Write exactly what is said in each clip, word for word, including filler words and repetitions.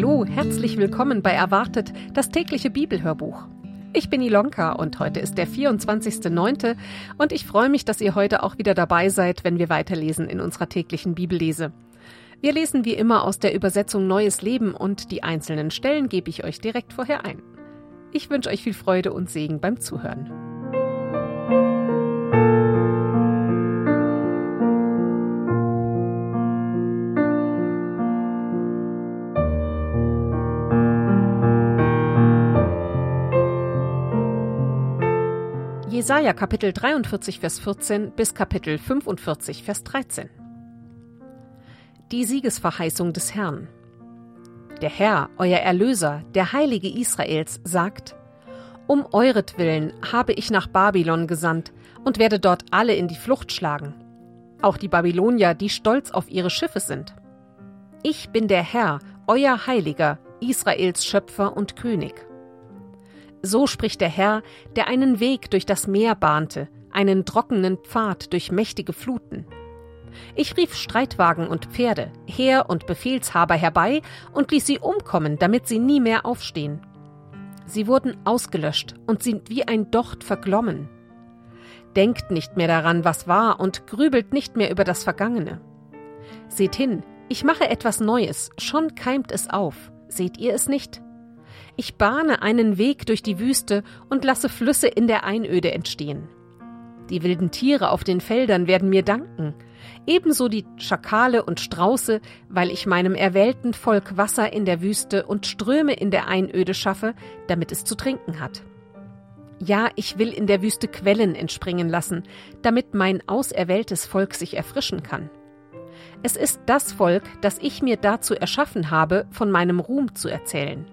Hallo, herzlich willkommen bei Erwartet, das tägliche Bibelhörbuch. Ich bin Ilonka und heute ist der vierundzwanzigster neunte und ich freue mich, dass ihr heute auch wieder dabei seid, wenn wir weiterlesen in unserer täglichen Bibellese. Wir lesen wie immer aus der Übersetzung Neues Leben und die einzelnen Stellen gebe ich euch direkt vorher ein. Ich wünsche euch viel Freude und Segen beim Zuhören. Jesaja Kapitel dreiundvierzig, Vers vierzehn bis Kapitel fünfundvierzig, Vers dreizehn. Die Siegesverheißung des Herrn. Der Herr, euer Erlöser, der Heilige Israels, sagt: Um euretwillen habe ich nach Babylon gesandt und werde dort alle in die Flucht schlagen. Auch die Babylonier, die stolz auf ihre Schiffe sind. Ich bin der Herr, euer Heiliger, Israels Schöpfer und König. So spricht der Herr, der einen Weg durch das Meer bahnte, einen trockenen Pfad durch mächtige Fluten. Ich rief Streitwagen und Pferde, Heer und Befehlshaber herbei und ließ sie umkommen, damit sie nie mehr aufstehen. Sie wurden ausgelöscht und sind wie ein Docht verglommen. Denkt nicht mehr daran, was war, und grübelt nicht mehr über das Vergangene. Seht hin, ich mache etwas Neues, schon keimt es auf. Seht ihr es nicht? Ich bahne einen Weg durch die Wüste und lasse Flüsse in der Einöde entstehen. Die wilden Tiere auf den Feldern werden mir danken, ebenso die Schakale und Strauße, weil ich meinem erwählten Volk Wasser in der Wüste und Ströme in der Einöde schaffe, damit es zu trinken hat. Ja, ich will in der Wüste Quellen entspringen lassen, damit mein auserwähltes Volk sich erfrischen kann. Es ist das Volk, das ich mir dazu erschaffen habe, von meinem Ruhm zu erzählen.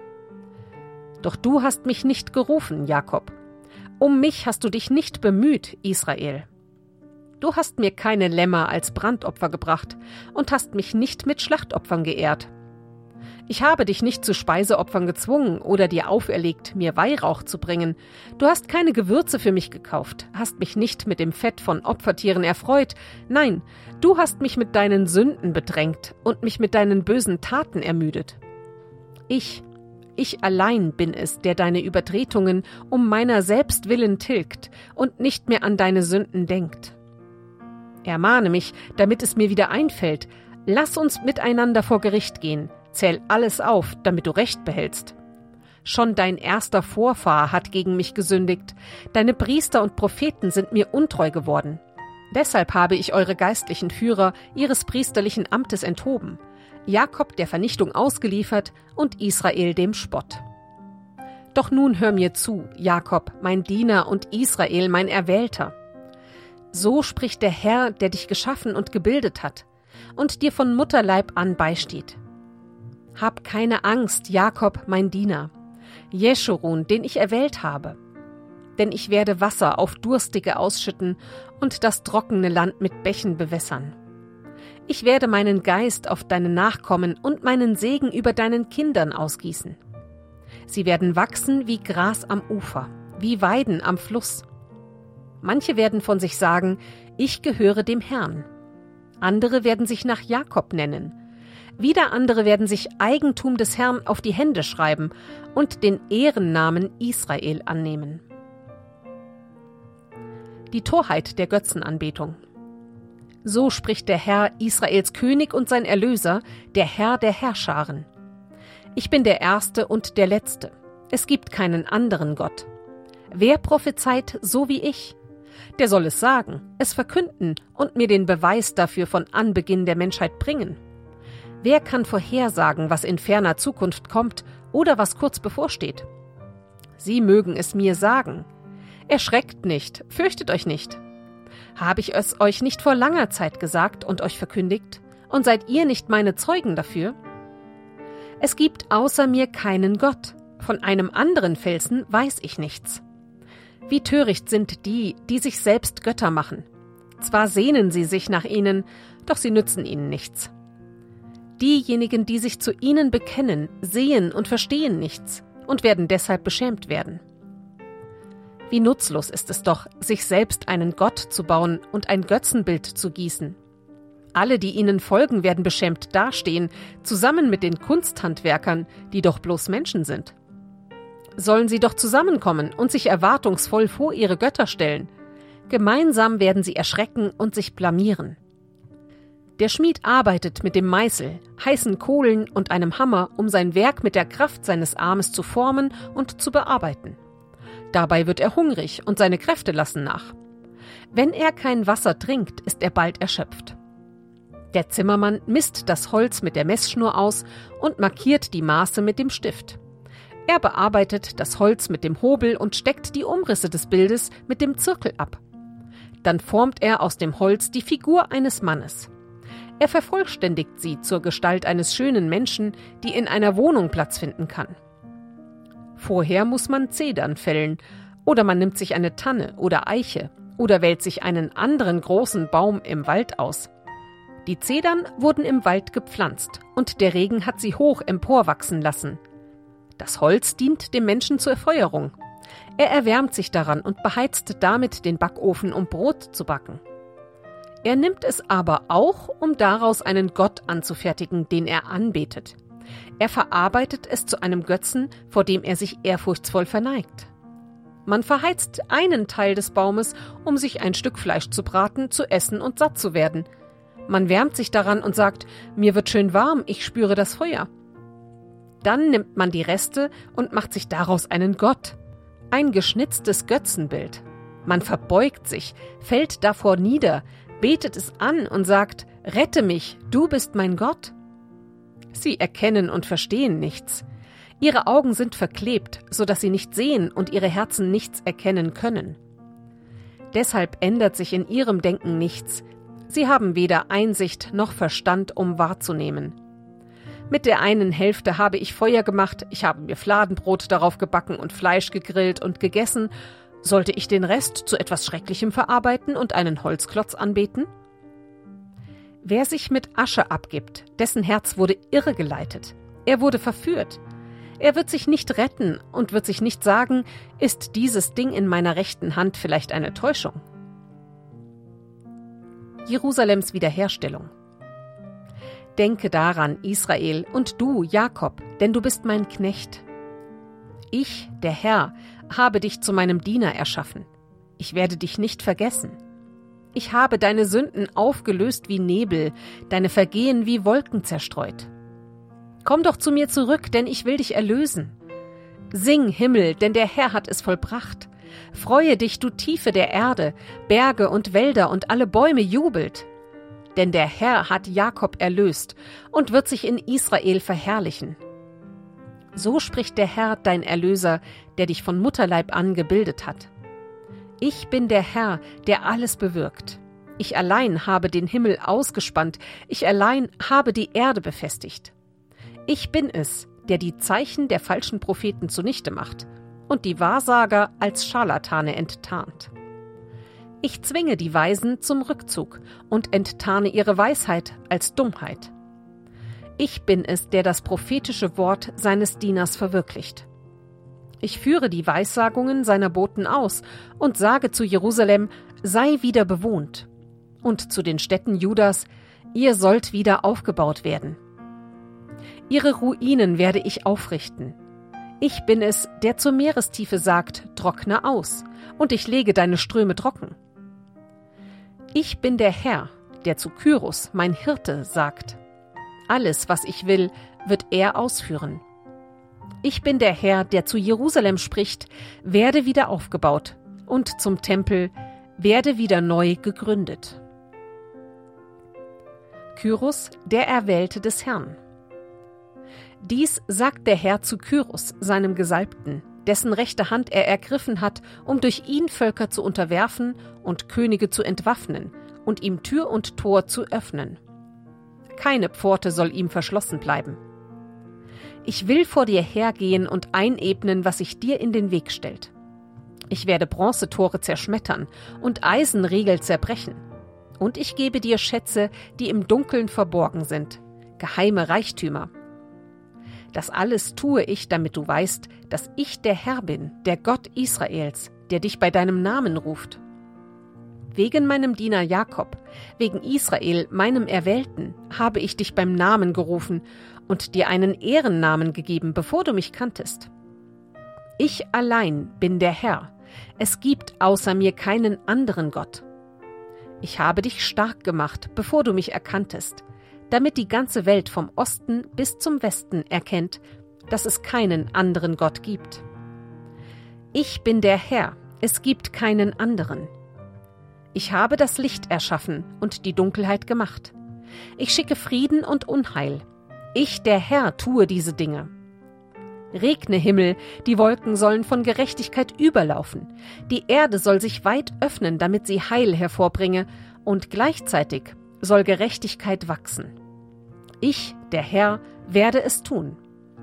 Doch du hast mich nicht gerufen, Jakob. Um mich hast du dich nicht bemüht, Israel. Du hast mir keine Lämmer als Brandopfer gebracht und hast mich nicht mit Schlachtopfern geehrt. Ich habe dich nicht zu Speiseopfern gezwungen oder dir auferlegt, mir Weihrauch zu bringen. Du hast keine Gewürze für mich gekauft, hast mich nicht mit dem Fett von Opfertieren erfreut. Nein, du hast mich mit deinen Sünden bedrängt und mich mit deinen bösen Taten ermüdet. Ich, Ich allein bin es, der deine Übertretungen um meiner selbst willen tilgt und nicht mehr an deine Sünden denkt. Ermahne mich, damit es mir wieder einfällt. Lass uns miteinander vor Gericht gehen. Zähl alles auf, damit du Recht behältst. Schon dein erster Vorfahr hat gegen mich gesündigt. Deine Priester und Propheten sind mir untreu geworden. Deshalb habe ich eure geistlichen Führer ihres priesterlichen Amtes enthoben. Jakob der Vernichtung ausgeliefert und Israel dem Spott. Doch nun hör mir zu, Jakob, mein Diener, und Israel, mein Erwählter. So spricht der Herr, der dich geschaffen und gebildet hat und dir von Mutterleib an beisteht. Hab keine Angst, Jakob, mein Diener, Jeschurun, den ich erwählt habe. Denn ich werde Wasser auf Durstige ausschütten und das trockene Land mit Bächen bewässern. Ich werde meinen Geist auf deine Nachkommen und meinen Segen über deinen Kindern ausgießen. Sie werden wachsen wie Gras am Ufer, wie Weiden am Fluss. Manche werden von sich sagen, ich gehöre dem Herrn. Andere werden sich nach Jakob nennen. Wieder andere werden sich Eigentum des Herrn auf die Hände schreiben und den Ehrennamen Israel annehmen. Die Torheit der Götzenanbetung. So spricht der Herr, Israels König und sein Erlöser, der Herr der Herrscharen. Ich bin der Erste und der Letzte. Es gibt keinen anderen Gott. Wer prophezeit so wie ich? Der soll es sagen, es verkünden und mir den Beweis dafür von Anbeginn der Menschheit bringen. Wer kann vorhersagen, was in ferner Zukunft kommt oder was kurz bevorsteht? Sie mögen es mir sagen. Erschreckt nicht, fürchtet euch nicht. Habe ich es euch nicht vor langer Zeit gesagt und euch verkündigt? Und seid ihr nicht meine Zeugen dafür? Es gibt außer mir keinen Gott. Von einem anderen Felsen weiß ich nichts. Wie töricht sind die, die sich selbst Götter machen. Zwar sehnen sie sich nach ihnen, doch sie nützen ihnen nichts. Diejenigen, die sich zu ihnen bekennen, sehen und verstehen nichts und werden deshalb beschämt werden. Wie nutzlos ist es doch, sich selbst einen Gott zu bauen und ein Götzenbild zu gießen. Alle, die ihnen folgen, werden beschämt dastehen, zusammen mit den Kunsthandwerkern, die doch bloß Menschen sind. Sollen sie doch zusammenkommen und sich erwartungsvoll vor ihre Götter stellen. Gemeinsam werden sie erschrecken und sich blamieren. Der Schmied arbeitet mit dem Meißel, heißen Kohlen und einem Hammer, um sein Werk mit der Kraft seines Armes zu formen und zu bearbeiten. Dabei wird er hungrig und seine Kräfte lassen nach. Wenn er kein Wasser trinkt, ist er bald erschöpft. Der Zimmermann misst das Holz mit der Messschnur aus und markiert die Maße mit dem Stift. Er bearbeitet das Holz mit dem Hobel und steckt die Umrisse des Bildes mit dem Zirkel ab. Dann formt er aus dem Holz die Figur eines Mannes. Er vervollständigt sie zur Gestalt eines schönen Menschen, die in einer Wohnung Platz finden kann. Vorher muss man Zedern fällen, oder man nimmt sich eine Tanne oder Eiche oder wählt sich einen anderen großen Baum im Wald aus. Die Zedern wurden im Wald gepflanzt und der Regen hat sie hoch emporwachsen lassen. Das Holz dient dem Menschen zur Feuerung. Er erwärmt sich daran und beheizt damit den Backofen, um Brot zu backen. Er nimmt es aber auch, um daraus einen Gott anzufertigen, den er anbetet. Er verarbeitet es zu einem Götzen, vor dem er sich ehrfurchtsvoll verneigt. Man verheizt einen Teil des Baumes, um sich ein Stück Fleisch zu braten, zu essen und satt zu werden. Man wärmt sich daran und sagt, mir wird schön warm, ich spüre das Feuer. Dann nimmt man die Reste und macht sich daraus einen Gott, ein geschnitztes Götzenbild. Man verbeugt sich, fällt davor nieder, betet es an und sagt, rette mich, du bist mein Gott. Sie erkennen und verstehen nichts. Ihre Augen sind verklebt, so dass sie nicht sehen und ihre Herzen nichts erkennen können. Deshalb ändert sich in ihrem Denken nichts. Sie haben weder Einsicht noch Verstand, um wahrzunehmen. Mit der einen Hälfte habe ich Feuer gemacht, ich habe mir Fladenbrot darauf gebacken und Fleisch gegrillt und gegessen. Sollte ich den Rest zu etwas Schrecklichem verarbeiten und einen Holzklotz anbeten? Wer sich mit Asche abgibt, dessen Herz wurde irregeleitet. Er wurde verführt. Er wird sich nicht retten und wird sich nicht sagen, ist dieses Ding in meiner rechten Hand vielleicht eine Täuschung? Jerusalems Wiederherstellung. Denke daran, Israel, und du, Jakob, denn du bist mein Knecht. Ich, der Herr, habe dich zu meinem Diener erschaffen. Ich werde dich nicht vergessen. Ich habe deine Sünden aufgelöst wie Nebel, deine Vergehen wie Wolken zerstreut. Komm doch zu mir zurück, denn ich will dich erlösen. Sing, Himmel, denn der Herr hat es vollbracht. Freue dich, du Tiefe der Erde, Berge und Wälder und alle Bäume jubelt. Denn der Herr hat Jakob erlöst und wird sich in Israel verherrlichen. So spricht der Herr, dein Erlöser, der dich von Mutterleib an gebildet hat. Ich bin der Herr, der alles bewirkt. Ich allein habe den Himmel ausgespannt, ich allein habe die Erde befestigt. Ich bin es, der die Zeichen der falschen Propheten zunichte macht und die Wahrsager als Scharlatane enttarnt. Ich zwinge die Weisen zum Rückzug und enttarne ihre Weisheit als Dummheit. Ich bin es, der das prophetische Wort seines Dieners verwirklicht. Ich führe die Weissagungen seiner Boten aus und sage zu Jerusalem, sei wieder bewohnt, und zu den Städten Judas, ihr sollt wieder aufgebaut werden. Ihre Ruinen werde ich aufrichten. Ich bin es, der zur Meerestiefe sagt, trockne aus, und ich lege deine Ströme trocken. Ich bin der Herr, der zu Kyros, mein Hirte, sagt, alles, was ich will, wird er ausführen. Ich bin der Herr, der zu Jerusalem spricht, werde wieder aufgebaut, und zum Tempel, werde wieder neu gegründet. Kyros, der Erwählte des Herrn. Dies sagt der Herr zu Kyros, seinem Gesalbten, dessen rechte Hand er ergriffen hat, um durch ihn Völker zu unterwerfen und Könige zu entwaffnen und ihm Tür und Tor zu öffnen. Keine Pforte soll ihm verschlossen bleiben. Ich will vor dir hergehen und einebnen, was sich dir in den Weg stellt. Ich werde Bronzetore zerschmettern und Eisenriegel zerbrechen. Und ich gebe dir Schätze, die im Dunkeln verborgen sind, geheime Reichtümer. Das alles tue ich, damit du weißt, dass ich der Herr bin, der Gott Israels, der dich bei deinem Namen ruft. Wegen meinem Diener Jakob, wegen Israel, meinem Erwählten, habe ich dich beim Namen gerufen und dir einen Ehrennamen gegeben, bevor du mich kanntest. Ich allein bin der Herr, es gibt außer mir keinen anderen Gott. Ich habe dich stark gemacht, bevor du mich erkanntest, damit die ganze Welt vom Osten bis zum Westen erkennt, dass es keinen anderen Gott gibt. Ich bin der Herr, es gibt keinen anderen. Ich habe das Licht erschaffen und die Dunkelheit gemacht. Ich schicke Frieden und Unheil. Ich, der Herr, tue diese Dinge. Regne, Himmel, die Wolken sollen von Gerechtigkeit überlaufen. Die Erde soll sich weit öffnen, damit sie Heil hervorbringe, und gleichzeitig soll Gerechtigkeit wachsen. Ich, der Herr, werde es tun.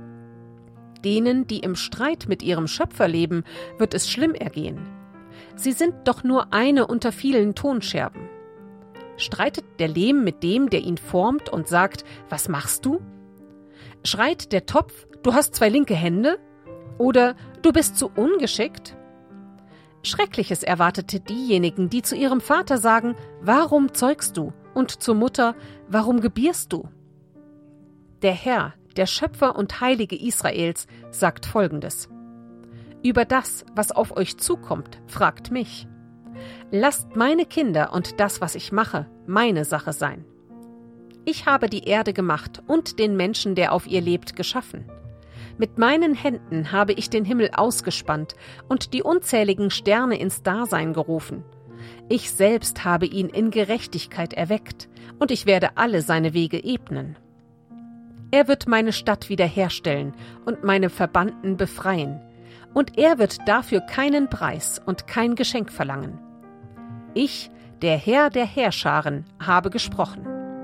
Denen, die im Streit mit ihrem Schöpfer leben, wird es schlimm ergehen. Sie sind doch nur eine unter vielen Tonscherben. Streitet der Lehm mit dem, der ihn formt und sagt, was machst du? Schreit der Topf, du hast zwei linke Hände? Oder du bist zu ungeschickt? Schreckliches erwartete diejenigen, die zu ihrem Vater sagen, warum zeugst du? Und zur Mutter, warum gebierst du? Der Herr, der Schöpfer und Heilige Israels, sagt Folgendes: Über das, was auf euch zukommt, fragt mich. Lasst meine Kinder und das, was ich mache, meine Sache sein. Ich habe die Erde gemacht und den Menschen, der auf ihr lebt, geschaffen. Mit meinen Händen habe ich den Himmel ausgespannt und die unzähligen Sterne ins Dasein gerufen. Ich selbst habe ihn in Gerechtigkeit erweckt, und ich werde alle seine Wege ebnen. Er wird meine Stadt wiederherstellen und meine Verbannten befreien, und er wird dafür keinen Preis und kein Geschenk verlangen. Ich, der Herr der Heerscharen, habe gesprochen.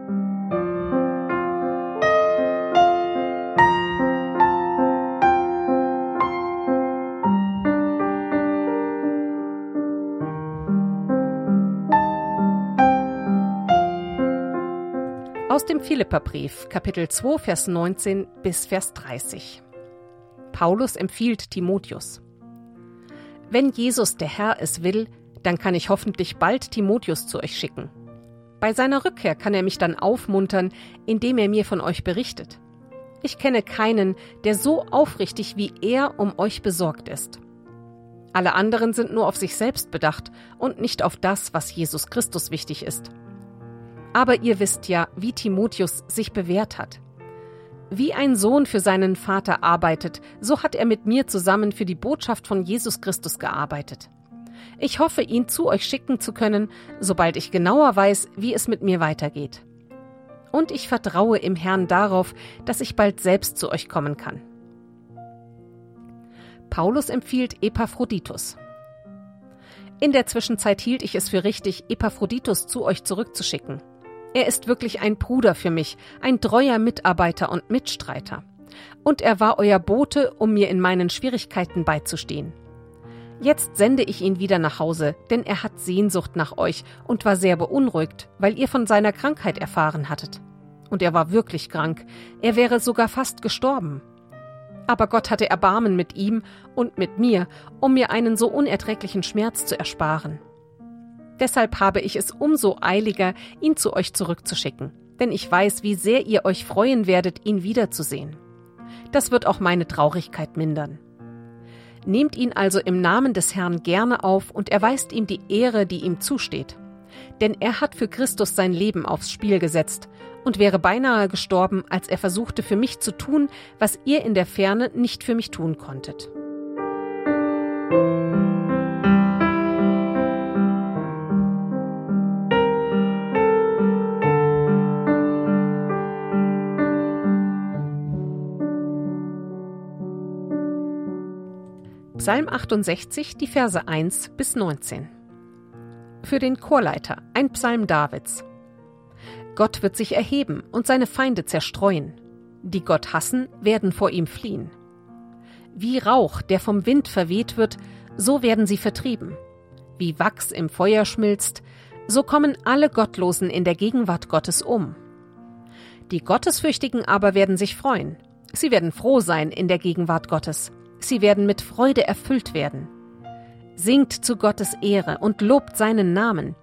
Aus dem Philipperbrief, Kapitel zwei, Vers neunzehn bis Vers dreißig. Paulus empfiehlt Timotheus: Wenn Jesus der Herr es will, dann kann ich hoffentlich bald Timotheus zu euch schicken. Bei seiner Rückkehr kann er mich dann aufmuntern, indem er mir von euch berichtet. Ich kenne keinen, der so aufrichtig wie er um euch besorgt ist. Alle anderen sind nur auf sich selbst bedacht und nicht auf das, was Jesus Christus wichtig ist. Aber ihr wisst ja, wie Timotheus sich bewährt hat. Wie ein Sohn für seinen Vater arbeitet, so hat er mit mir zusammen für die Botschaft von Jesus Christus gearbeitet. Ich hoffe, ihn zu euch schicken zu können, sobald ich genauer weiß, wie es mit mir weitergeht. Und ich vertraue im Herrn darauf, dass ich bald selbst zu euch kommen kann. Paulus empfiehlt Epaphroditus. In der Zwischenzeit hielt ich es für richtig, Epaphroditus zu euch zurückzuschicken. Er ist wirklich ein Bruder für mich, ein treuer Mitarbeiter und Mitstreiter. Und er war euer Bote, um mir in meinen Schwierigkeiten beizustehen. Jetzt sende ich ihn wieder nach Hause, denn er hat Sehnsucht nach euch und war sehr beunruhigt, weil ihr von seiner Krankheit erfahren hattet. Und er war wirklich krank, er wäre sogar fast gestorben. Aber Gott hatte Erbarmen mit ihm und mit mir, um mir einen so unerträglichen Schmerz zu ersparen. Deshalb habe ich es umso eiliger, ihn zu euch zurückzuschicken, denn ich weiß, wie sehr ihr euch freuen werdet, ihn wiederzusehen. Das wird auch meine Traurigkeit mindern. Nehmt ihn also im Namen des Herrn gerne auf und erweist ihm die Ehre, die ihm zusteht. Denn er hat für Christus sein Leben aufs Spiel gesetzt und wäre beinahe gestorben, als er versuchte, für mich zu tun, was ihr in der Ferne nicht für mich tun konntet. Psalm achtundsechzig, die Verse eins bis neunzehn. Für den Chorleiter, ein Psalm Davids. Gott wird sich erheben und seine Feinde zerstreuen. Die Gott hassen, werden vor ihm fliehen. Wie Rauch, der vom Wind verweht wird, so werden sie vertrieben. Wie Wachs im Feuer schmilzt, so kommen alle Gottlosen in der Gegenwart Gottes um. Die Gottesfürchtigen aber werden sich freuen. Sie werden froh sein in der Gegenwart Gottes. Sie werden mit Freude erfüllt werden. Singt zu Gottes Ehre und lobt seinen Namen.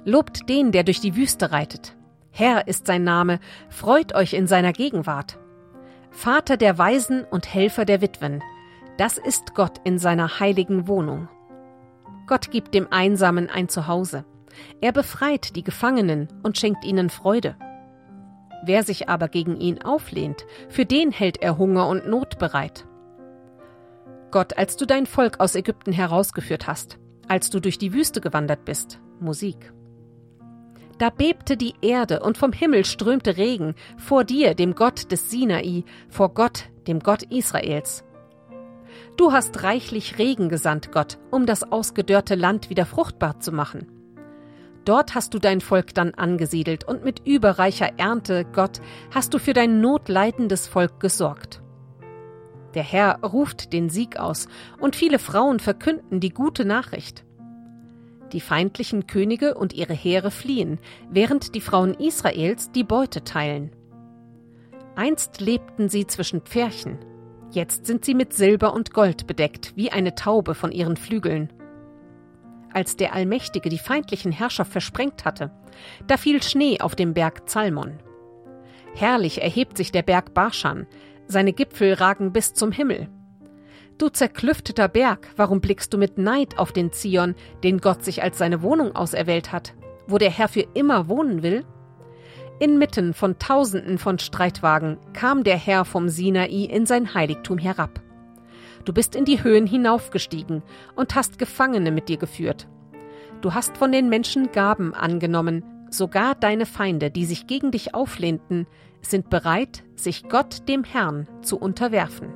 Lobt den, der durch die Wüste reitet. Herr ist sein Name, freut euch in seiner Gegenwart. Vater der Waisen und Helfer der Witwen, das ist Gott in seiner heiligen Wohnung. Gott gibt dem Einsamen ein Zuhause. Er befreit die Gefangenen und schenkt ihnen Freude. Wer sich aber gegen ihn auflehnt, für den hält er Hunger und Not bereit. Gott, als du dein Volk aus Ägypten herausgeführt hast, als du durch die Wüste gewandert bist, Musik. Da bebte die Erde und vom Himmel strömte Regen, vor dir, dem Gott des Sinai, vor Gott, dem Gott Israels. Du hast reichlich Regen gesandt, Gott, um das ausgedörrte Land wieder fruchtbar zu machen. Dort hast du dein Volk dann angesiedelt und mit überreicher Ernte, Gott, hast du für dein notleidendes Volk gesorgt. Der Herr ruft den Sieg aus, und viele Frauen verkünden die gute Nachricht. Die feindlichen Könige und ihre Heere fliehen, während die Frauen Israels die Beute teilen. Einst lebten sie zwischen Pferchen, jetzt sind sie mit Silber und Gold bedeckt, wie eine Taube von ihren Flügeln. Als der Allmächtige die feindlichen Herrscher versprengt hatte, da fiel Schnee auf dem Berg Zalmon. Herrlich erhebt sich der Berg Baschan, seine Gipfel ragen bis zum Himmel. Du zerklüfteter Berg, warum blickst du mit Neid auf den Zion, den Gott sich als seine Wohnung auserwählt hat, wo der Herr für immer wohnen will? Inmitten von Tausenden von Streitwagen kam der Herr vom Sinai in sein Heiligtum herab. Du bist in die Höhen hinaufgestiegen und hast Gefangene mit dir geführt. Du hast von den Menschen Gaben angenommen, sogar deine Feinde, die sich gegen dich auflehnten, sind bereit, sich Gott dem Herrn zu unterwerfen.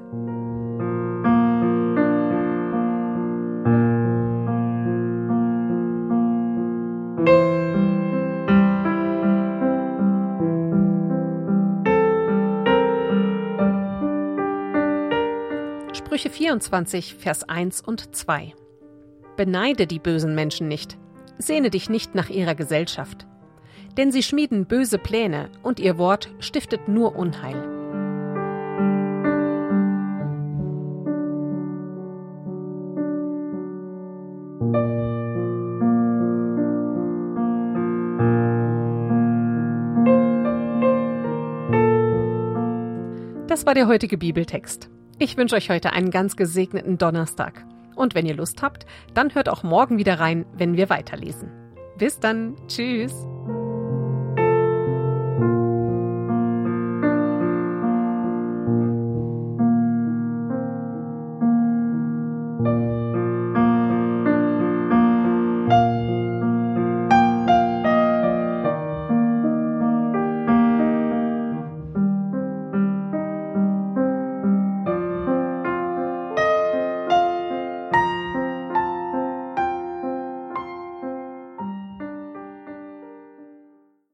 Sprüche vierundzwanzig, Vers eins und zwei. Beneide die bösen Menschen nicht, sehne dich nicht nach ihrer Gesellschaft, denn sie schmieden böse Pläne und ihr Wort stiftet nur Unheil. Das war der heutige Bibeltext. Ich wünsche euch heute einen ganz gesegneten Donnerstag. Und wenn ihr Lust habt, dann hört auch morgen wieder rein, wenn wir weiterlesen. Bis dann. Tschüss.